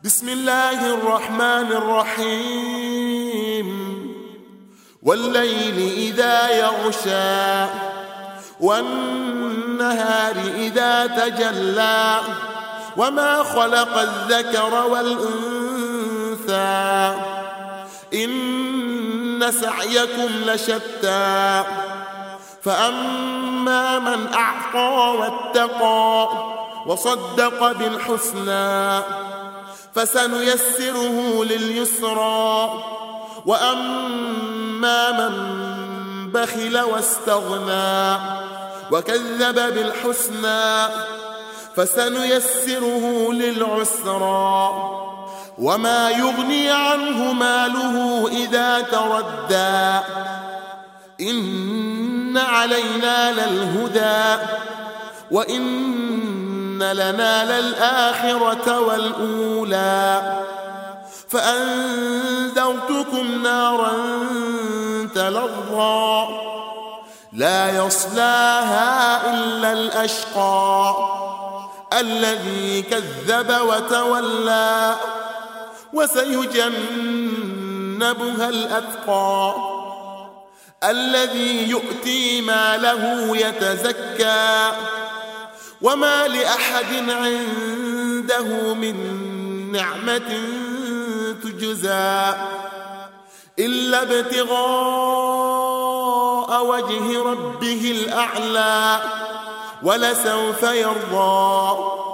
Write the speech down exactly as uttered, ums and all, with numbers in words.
بسم الله الرحمن الرحيم والليل إذا يغشى والنهار إذا تجلى وما خلق الذكر والأنثى إن سعيكم لشتى فأما من أعطى واتقى وصدق بالحسنى فسنيسره لليسرى وأما من بخل واستغنى وكذب بالحسنى فسنيسره للعسرى وما يغني عنه ماله إذا تردى إن علينا للهدى وإن لنا للآخرة والأولى فأنذرتكم نارا تلظى لا يصلاها إلا الأشقى الذي كذب وتولى وسيجنبها الأتقى الذي يؤتي ماله يتزكى وما لأحد عنده من نعمة تجزى إلا ابتغاء وجه ربه الأعلى ولسوف يرضى